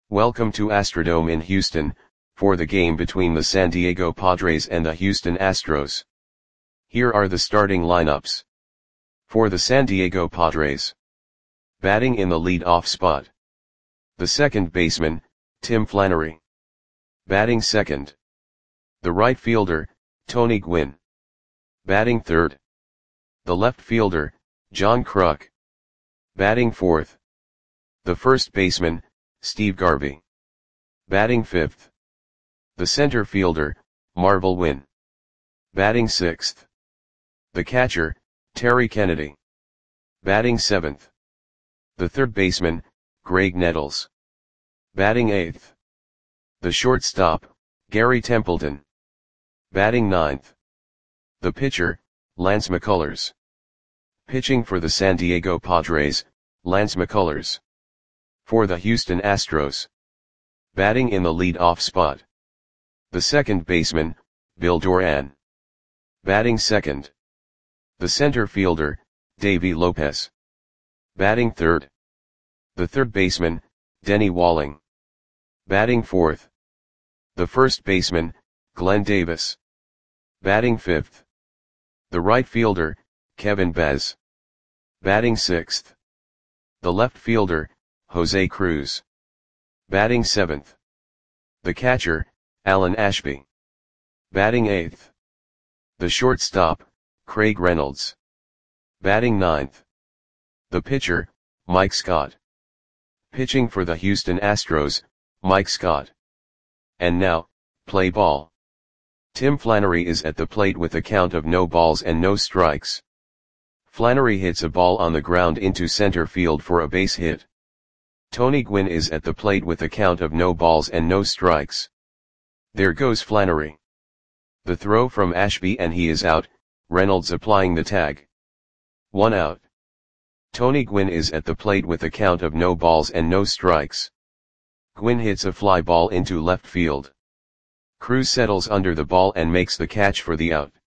Welcome to Astrodome in Houston, for the game between the San Diego Padres and the Houston Astros. Here are the starting lineups. For the San Diego Padres. Batting in the lead-off spot. The second baseman, Tim Flannery. Batting second. The right fielder, Tony Gwynn. Batting third. The left fielder, John Kruk. Batting fourth. The first baseman, Steve Garvey. Batting fifth. The center fielder, Marvel Wynn. Batting sixth. The catcher, Terry Kennedy. Batting seventh. The third baseman, Greg Nettles. Batting eighth. The shortstop, Gary Templeton. Batting ninth. The pitcher, Lance McCullers. Pitching for the San Diego Padres, Lance McCullers. For the Houston Astros. Batting in the lead-off spot. The second baseman, Bill Doran. Batting second. The center fielder, Davey Lopez. Batting third. The third baseman, Denny Walling. Batting fourth. The first baseman, Glenn Davis. Batting fifth. The right fielder, Kevin Bez. Batting sixth. The left fielder, Jose Cruz. Batting seventh. The catcher, Alan Ashby. Batting eighth. The shortstop, Craig Reynolds. Batting ninth. The pitcher, Mike Scott. Pitching for the Houston Astros, Mike Scott. And now, play ball. Tim Flannery is at the plate with a count of no balls and no strikes. Flannery hits a ball on the ground into center field for a base hit. Tony Gwynn is at the plate with a count of no balls and no strikes. There goes Flannery. The throw from Ashby and he is out, Reynolds applying the tag. 1 out. Tony Gwynn is at the plate with a count of no balls and no strikes. Gwynn hits a fly ball into left field. Cruz settles under the ball and makes the catch for the out.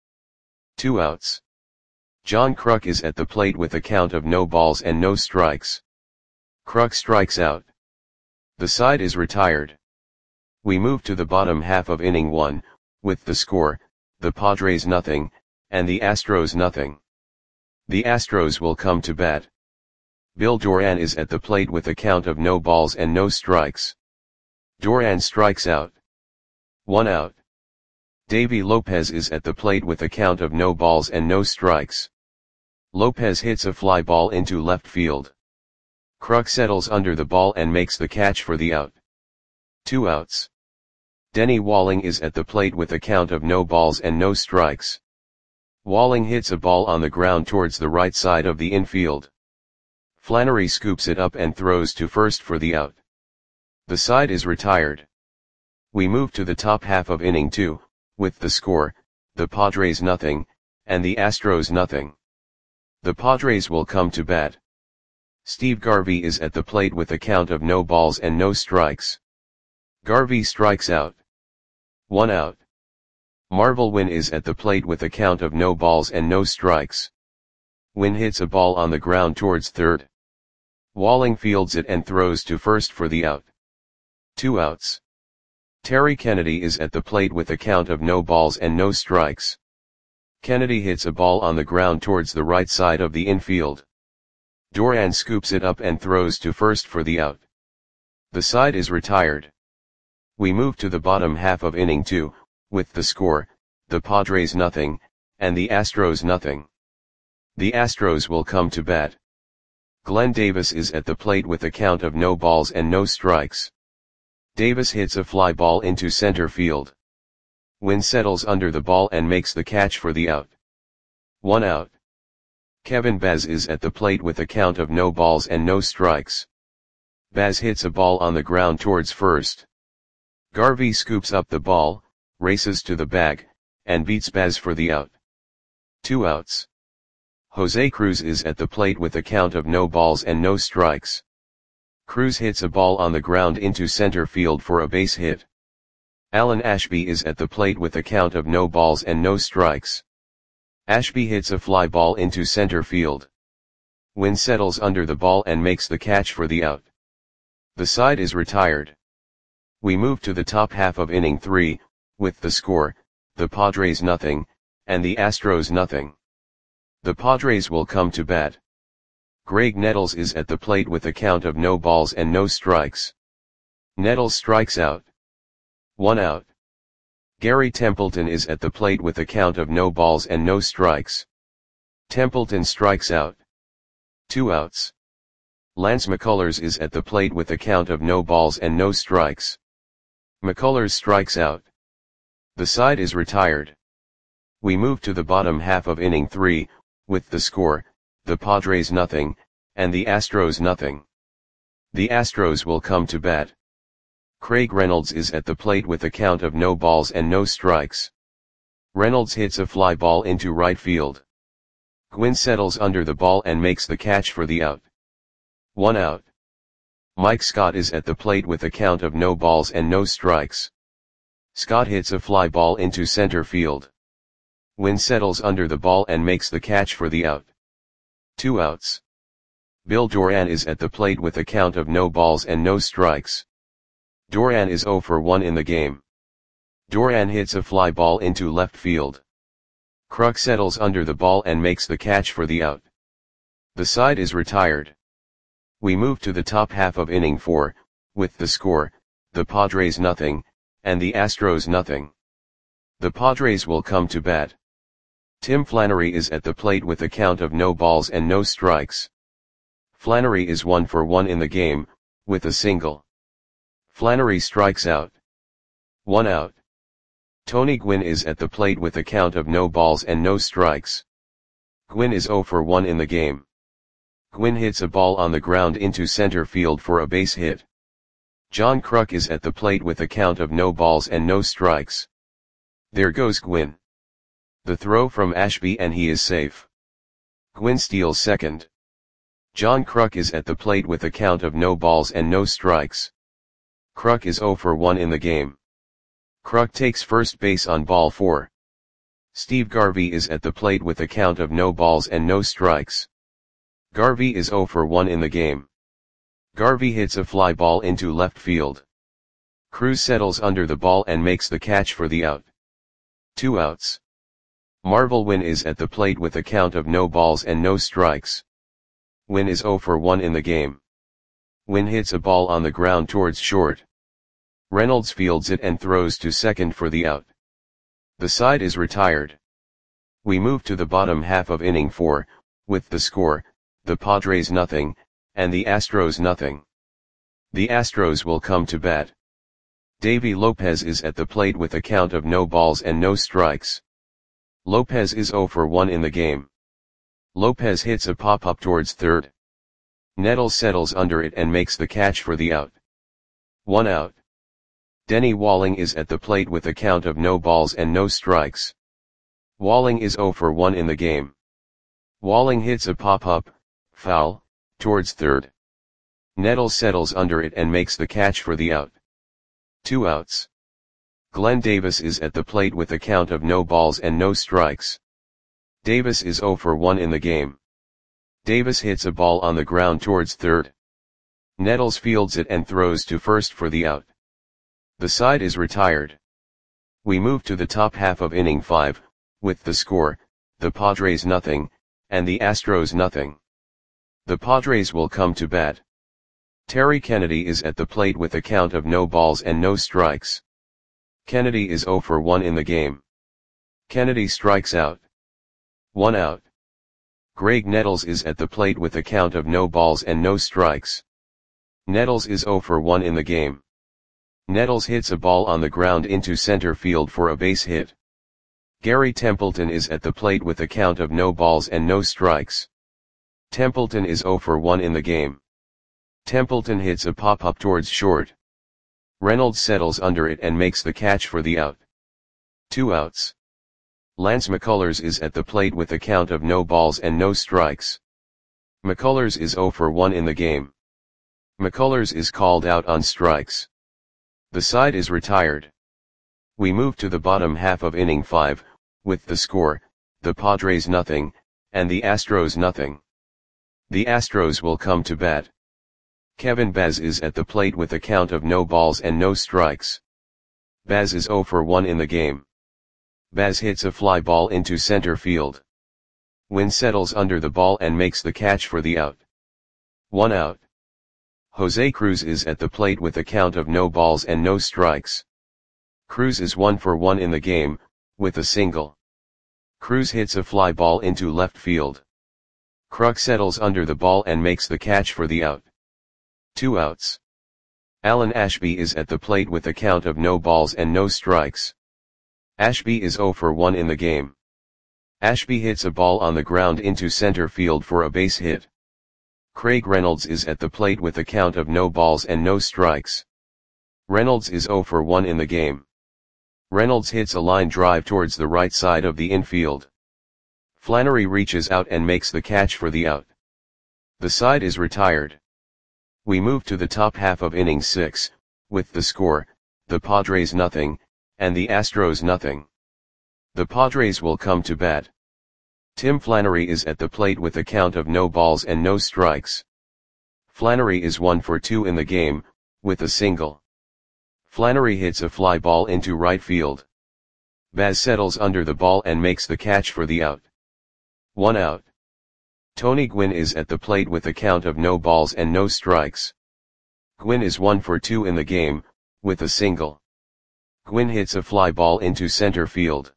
2 outs. John Kruk is at the plate with a count of no balls and no strikes. Kruk strikes out. The side is retired. We move to the bottom half of inning 1, with the score, the Padres nothing, and the Astros nothing. The Astros will come to bat. Bill Doran is at the plate with a count of no balls and no strikes. Doran strikes out. 1 out. Davey Lopez is at the plate with a count of no balls and no strikes. Lopez hits a fly ball into left field. Kruk settles under the ball and makes the catch for the out. 2 outs. Denny Walling is at the plate with a count of no balls and no strikes. Walling hits a ball on the ground towards the right side of the infield. Flannery scoops it up and throws to first for the out. The side is retired. We move to the top half of inning 2, with the score, the Padres nothing, and the Astros nothing. The Padres will come to bat. Steve Garvey is at the plate with a count of no balls and no strikes. Garvey strikes out. 1 out. Marvel Wynn is at the plate with a count of no balls and no strikes. Wynn hits a ball on the ground towards third. Walling fields it and throws to first for the out. 2 outs. Terry Kennedy is at the plate with a count of no balls and no strikes. Kennedy hits a ball on the ground towards the right side of the infield. Doran scoops it up and throws to first for the out. The side is retired. We move to the bottom half of inning 2, with the score, the Padres nothing, and the Astros nothing. The Astros will come to bat. Glenn Davis is at the plate with a count of no balls and no strikes. Davis hits a fly ball into center field. Wynn settles under the ball and makes the catch for the out. 1 out. Kevin Bez is at the plate with a count of no balls and no strikes. Bez hits a ball on the ground towards first. Garvey scoops up the ball, races to the bag, and beats Bez for the out. 2 outs. Jose Cruz is at the plate with a count of no balls and no strikes. Cruz hits a ball on the ground into center field for a base hit. Alan Ashby is at the plate with a count of no balls and no strikes. Ashby hits a fly ball into center field. Wynn settles under the ball and makes the catch for the out. The side is retired. We move to the top half of inning 3, with the score, the Padres nothing, and the Astros nothing. The Padres will come to bat. Graig Nettles is at the plate with a count of no balls and no strikes. Nettles strikes out. 1 out. Gary Templeton is at the plate with a count of no balls and no strikes. Templeton strikes out. 2 outs. Lance McCullers is at the plate with a count of no balls and no strikes. McCullers strikes out. The side is retired. We move to the bottom half of inning 3, with the score, the Padres nothing, and the Astros nothing. The Astros will come to bat. Craig Reynolds is at the plate with a count of no balls and no strikes. Reynolds hits a fly ball into right field. Gwynn settles under the ball and makes the catch for the out. 1 out. Mike Scott is at the plate with a count of no balls and no strikes. Scott hits a fly ball into center field. Gwynn settles under the ball and makes the catch for the out. 2 outs. Bill Doran is at the plate with a count of no balls and no strikes. Doran is 0 for 1 in the game. Doran hits a fly ball into left field. Kruk settles under the ball and makes the catch for the out. The side is retired. We move to the top half of inning 4, with the score, the Padres nothing, and the Astros nothing. The Padres will come to bat. Tim Flannery is at the plate with a count of no balls and no strikes. Flannery is 1 for 1 in the game, with a single. Flannery strikes out. 1 out. Tony Gwynn is at the plate with a count of no balls and no strikes. Gwynn is 0 for 1 in the game. Gwynn hits a ball on the ground into center field for a base hit. John Kruk is at the plate with a count of no balls and no strikes. There goes Gwynn. The throw from Ashby and he is safe. Gwynn steals second. John Kruk is at the plate with a count of no balls and no strikes. Kruk is 0 for 1 in the game. Kruk takes first base on ball 4. Steve Garvey is at the plate with a count of no balls and no strikes. Garvey is 0 for 1 in the game. Garvey hits a fly ball into left field. Cruz settles under the ball and makes the catch for the out. 2 outs. Marvel Wynn is at the plate with a count of no balls and no strikes. Wynn is 0 for 1 in the game. Wynn hits a ball on the ground towards short. Reynolds fields it and throws to second for the out. The side is retired. We move to the bottom half of inning 4, with the score, the Padres nothing, and the Astros nothing. The Astros will come to bat. Davy Lopez is at the plate with a count of no balls and no strikes. Lopez is 0 for 1 in the game. Lopez hits a pop-up towards third. Nettles settles under it and makes the catch for the out. 1 out. Denny Walling is at the plate with a count of no balls and no strikes. Walling is 0 for 1 in the game. Walling hits a pop-up, foul, towards third. Nettles settles under it and makes the catch for the out. 2 outs. Glenn Davis is at the plate with a count of no balls and no strikes. Davis is 0 for 1 in the game. Davis hits a ball on the ground towards third. Nettles fields it and throws to first for the out. The side is retired. We move to the top half of inning 5, with the score, the Padres nothing, and the Astros nothing. The Padres will come to bat. Terry Kennedy is at the plate with a count of no balls and no strikes. Kennedy is 0 for 1 in the game. Kennedy strikes out. 1 out. Graig Nettles is at the plate with a count of no balls and no strikes. Nettles is 0 for 1 in the game. Nettles hits a ball on the ground into center field for a base hit. Gary Templeton is at the plate with a count of no balls and no strikes. Templeton is 0 for 1 in the game. Templeton hits a pop-up towards short. Reynolds settles under it and makes the catch for the out. 2 outs. Lance McCullers is at the plate with a count of no balls and no strikes. McCullers is 0 for 1 in the game. McCullers is called out on strikes. The side is retired. We move to the bottom half of inning 5, with the score, the Padres nothing, and the Astros nothing. The Astros will come to bat. Kevin Baz is at the plate with a count of no balls and no strikes. Baz is 0 for 1 in the game. Baz hits a fly ball into center field. Wynn settles under the ball and makes the catch for the out. 1 out. Jose Cruz is at the plate with a count of no balls and no strikes. Cruz is 1 for 1 in the game, with a single. Cruz hits a fly ball into left field. Kruk settles under the ball and makes the catch for the out. 2 outs. Alan Ashby is at the plate with a count of no balls and no strikes. Ashby is 0 for 1 in the game. Ashby hits a ball on the ground into center field for a base hit. Craig Reynolds is at the plate with a count of no balls and no strikes. Reynolds is 0 for 1 in the game. Reynolds hits a line drive towards the right side of the infield. Flannery reaches out and makes the catch for the out. The side is retired. We move to the top half of inning 6, with the score, the Padres nothing, and the Astros nothing. The Padres will come to bat. Tim Flannery is at the plate with a count of no balls and no strikes. Flannery is 1 for 2 in the game, with a single. Flannery hits a fly ball into right field. Baz settles under the ball and makes the catch for the out. 1 out. Tony Gwynn is at the plate with a count of no balls and no strikes. Gwynn is 1 for 2 in the game, with a single. Gwynn hits a fly ball into center field.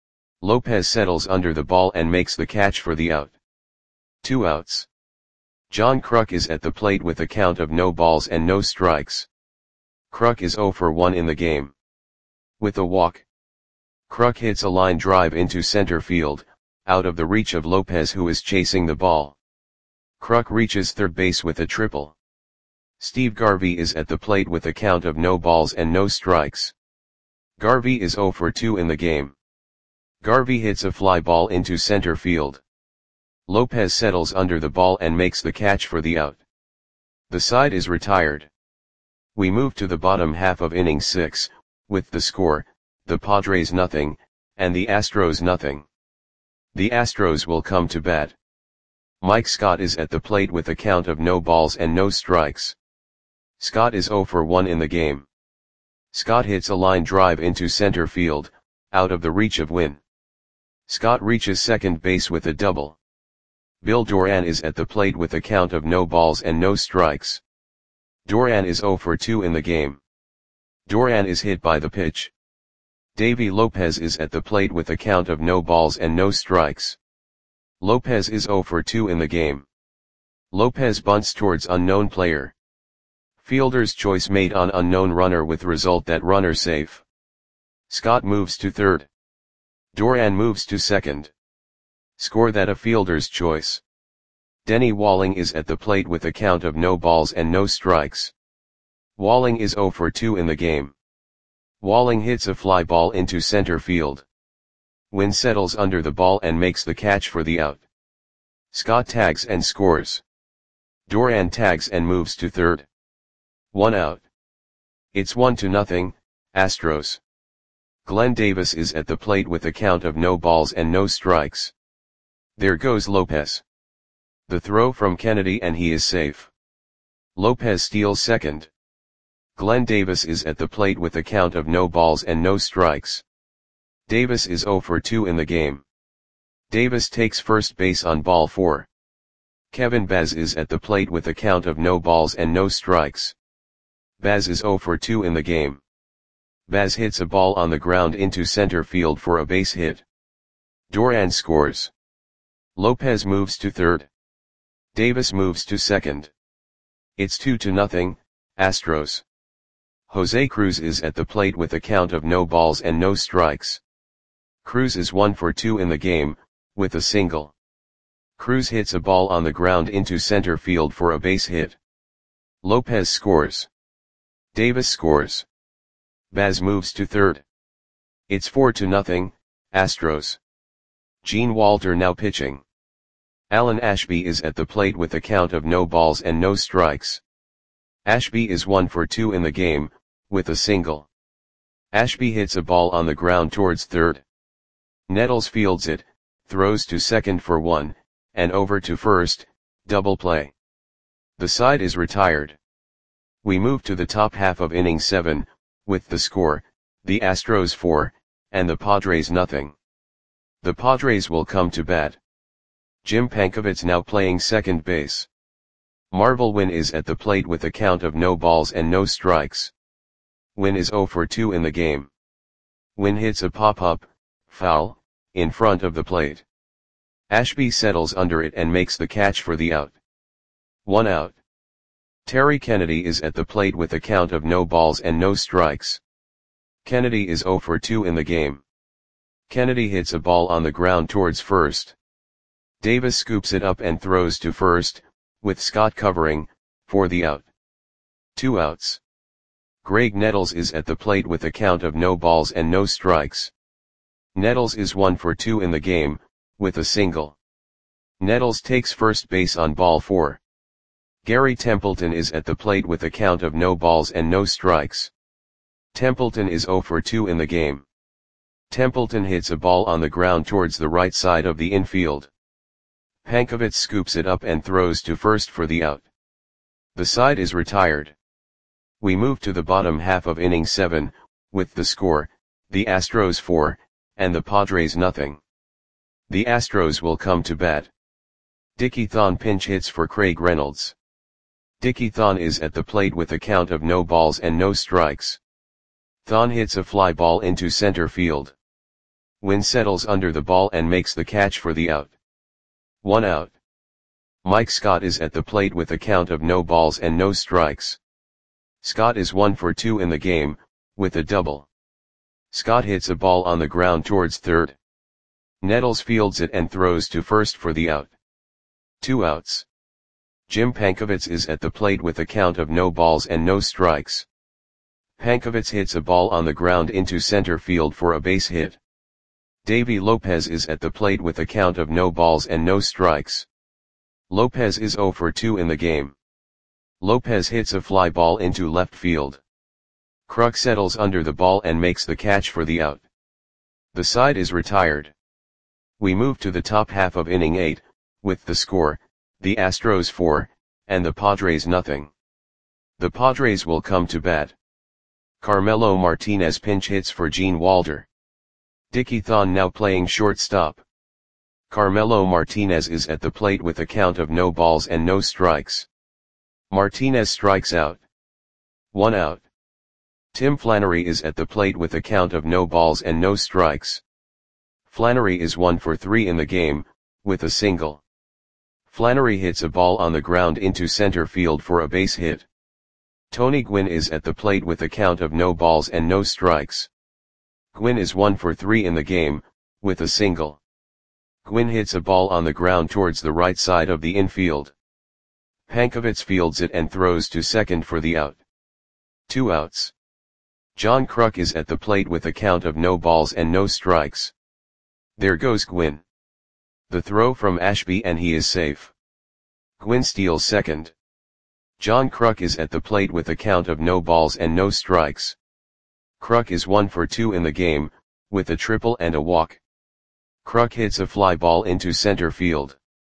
Lopez settles under the ball and makes the catch for the out. 2 outs. John Kruk is at the plate with a count of no balls and no strikes. Kruk is 0 for 1 in the game. With a walk. Kruk hits a line drive into center field, out of the reach of Lopez, who is chasing the ball. Kruk reaches third base with a triple. Steve Garvey is at the plate with a count of no balls and no strikes. Garvey is 0 for 2 in the game. Garvey hits a fly ball into center field. Lopez settles under the ball and makes the catch for the out. The side is retired. We move to the bottom half of inning 6, with the score, the Padres nothing, and the Astros nothing. The Astros will come to bat. Mike Scott is at the plate with a count of no balls and no strikes. Scott is 0 for 1 in the game. Scott hits a line drive into center field, out of the reach of Wynn. Scott reaches second base with a double. Bill Doran is at the plate with a count of no balls and no strikes. Doran is 0 for 2 in the game. Doran is hit by the pitch. Davy Lopez is at the plate with a count of no balls and no strikes. Lopez is 0 for 2 in the game. Lopez bunts towards unknown player. Fielder's choice made on unknown runner with result that runner safe. Scott moves to third. Doran moves to second. Score that a fielder's choice. Denny Walling is at the plate with a count of no balls and no strikes. Walling is 0 for 2 in the game. Walling hits a fly ball into center field. Wynn settles under the ball and makes the catch for the out. Scott tags and scores. Doran tags and moves to third. 1 out. It's 1-0, Astros. Glenn Davis is at the plate with a count of no balls and no strikes. There goes Lopez. The throw from Kennedy and he is safe. Lopez steals second. Glenn Davis is at the plate with a count of no balls and no strikes. Davis is 0 for 2 in the game. Davis takes first base on ball 4. Kevin Baz is at the plate with a count of no balls and no strikes. Baz is 0 for 2 in the game. Baz hits a ball on the ground into center field for a base hit. Doran scores. Lopez moves to third. Davis moves to second. It's 2-0, Astros. Jose Cruz is at the plate with a count of no balls and no strikes. Cruz is 1 for 2 in the game, with a single. Cruz hits a ball on the ground into center field for a base hit. Lopez scores. Davis scores. Baz moves to third. It's 4-0, Astros. Gene Walter now pitching. Alan Ashby is at the plate with a count of no balls and no strikes. Ashby is 1 for 2 in the game, with a single. Ashby hits a ball on the ground towards third. Nettles fields it, throws to second for 1, and over to first, double play. The side is retired. We move to the top half of inning 7, with the score, the Astros 4, and the Padres nothing. The Padres will come to bat. Jim Pankovits now playing second base. Marvel Wynn is at the plate with a count of no balls and no strikes. Wynn is 0 for 2 in the game. Wynn hits a pop-up, foul, in front of the plate. Ashby settles under it and makes the catch for the out. 1 out. Terry Kennedy is at the plate with a count of no balls and no strikes. Kennedy is 0 for 2 in the game. Kennedy hits a ball on the ground towards first. Davis scoops it up and throws to first, with Scott covering, for the out. 2 outs. Greg Nettles is at the plate with a count of no balls and no strikes. Nettles is 1 for 2 in the game, with a single. Nettles takes first base on ball 4. Gary Templeton is at the plate with a count of no balls and no strikes. Templeton is 0 for 2 in the game. Templeton hits a ball on the ground towards the right side of the infield. Pankovits scoops it up and throws to first for the out. The side is retired. We move to the bottom half of inning 7, with the score, the Astros 4, and the Padres nothing. The Astros will come to bat. Dickie Thon pinch hits for Craig Reynolds. Dickie Thon is at the plate with a count of no balls and no strikes. Thon hits a fly ball into center field. Wynn settles under the ball and makes the catch for the out. 1 out. Mike Scott is at the plate with a count of no balls and no strikes. Scott is 1 for 2 in the game, with a double. Scott hits a ball on the ground towards third. Nettles fields it and throws to first for the out. 2 outs. Jim Pankovits is at the plate with a count of no balls and no strikes. Pankovits hits a ball on the ground into center field for a base hit. Davy Lopez is at the plate with a count of no balls and no strikes. Lopez is 0 for 2 in the game. Lopez hits a fly ball into left field. Kruk settles under the ball and makes the catch for the out. The side is retired. We move to the top half of inning 8, with the score, the Astros 4, and the Padres nothing. The Padres will come to bat. Carmelo Martinez pinch hits for Gene Walder. Dickie Thon now playing shortstop. Carmelo Martinez is at the plate with a count of no balls and no strikes. Martinez strikes out. 1 out. Tim Flannery is at the plate with a count of no balls and no strikes. Flannery is 1 for 3 in the game, with a single. Flannery hits a ball on the ground into center field for a base hit. Tony Gwynn is at the plate with a count of no balls and no strikes. Gwynn is 1 for 3 in the game, with a single. Gwynn hits a ball on the ground towards the right side of the infield. Pankovits fields it and throws to second for the out. 2 outs. John Kruk is at the plate with a count of no balls and no strikes. There goes Gwynn. The throw from Ashby and he is safe. Gwynn steals second. John Kruk is at the plate with a count of no balls and no strikes. Kruk is 1 for 2 in the game, with a triple and a walk. Kruk hits a fly ball into center field.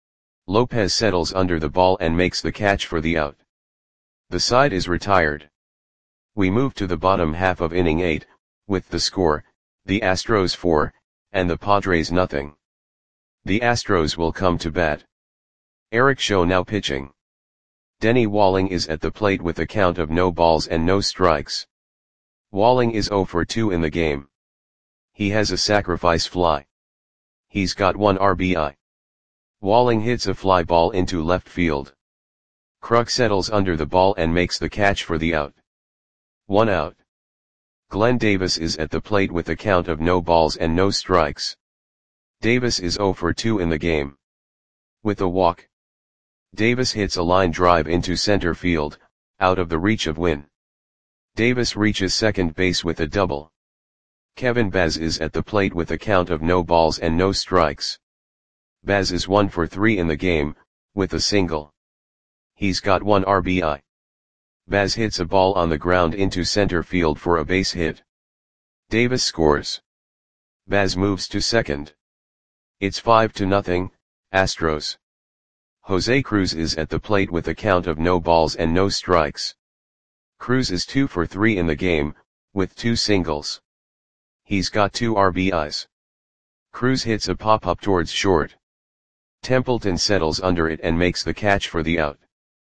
Lopez settles under the ball and makes the catch for the out. The side is retired. We move to the bottom half of inning 8, with the score, the Astros 4, and the Padres nothing. The Astros will come to bat. Eric Show now pitching. Denny Walling is at the plate with a count of no balls and no strikes. Walling is 0 for 2 in the game. He has a sacrifice fly. He's got 1 RBI. Walling hits a fly ball into left field. Kruk settles under the ball and makes the catch for the out. 1 out. Glenn Davis is at the plate with a count of no balls and no strikes. Davis is 0 for 2 in the game. With a walk. Davis hits a line drive into center field, out of the reach of Wynn. Davis reaches second base with a double. Kevin Baz is at the plate with a count of no balls and no strikes. Baz is 1 for 3 in the game, with a single. He's got 1 RBI. Baz hits a ball on the ground into center field for a base hit. Davis scores. Baz moves to second. It's 5-0, Astros. Jose Cruz is at the plate with a count of no balls and no strikes. Cruz is 2 for 3 in the game, with 2 singles. He's got 2 RBIs. Cruz hits a pop-up towards short. Templeton settles under it and makes the catch for the out.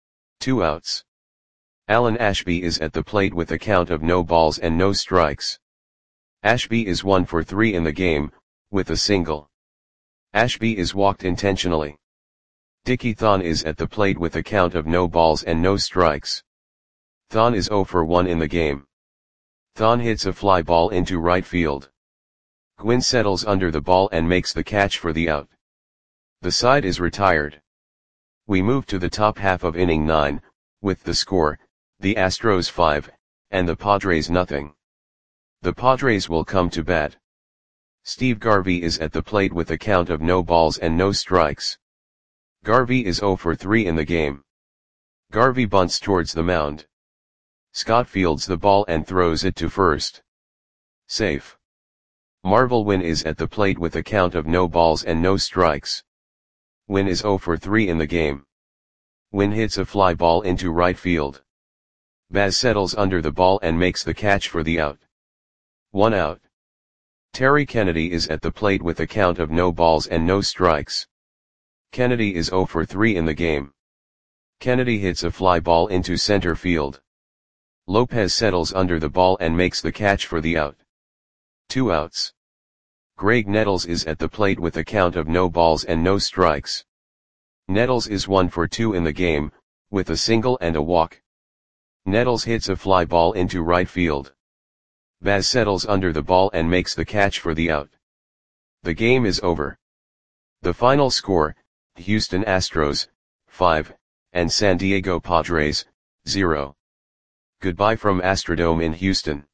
2 outs. Alan Ashby is at the plate with a count of no balls and no strikes. Ashby is 1 for 3 in the game, with a single. Ashby is walked intentionally. Dickie Thon is at the plate with a count of no balls and no strikes. Thon is 0 for 1 in the game. Thon hits a fly ball into right field. Gwynn settles under the ball and makes the catch for the out. The side is retired. We move to the top half of inning 9, with the score, the Astros 5, and the Padres nothing. The Padres will come to bat. Steve Garvey is at the plate with a count of no balls and no strikes. Garvey is 0 for 3 in the game. Garvey bunts towards the mound. Scott fields the ball and throws it to first. Safe. Marvel Wynn is at the plate with a count of no balls and no strikes. Wynn is 0 for 3 in the game. Wynn hits a fly ball into right field. Baz settles under the ball and makes the catch for the out. 1 out. Terry Kennedy is at the plate with a count of no balls and no strikes. Kennedy is 0 for 3 in the game. Kennedy hits a fly ball into center field. Lopez settles under the ball and makes the catch for the out. 2 outs. Greg Nettles is at the plate with a count of no balls and no strikes. Nettles is 1 for 2 in the game, with a single and a walk. Nettles hits a fly ball into right field. Baz settles under the ball and makes the catch for the out. The game is over. The final score, Houston Astros, 5, and San Diego Padres, 0. Goodbye from Astrodome in Houston.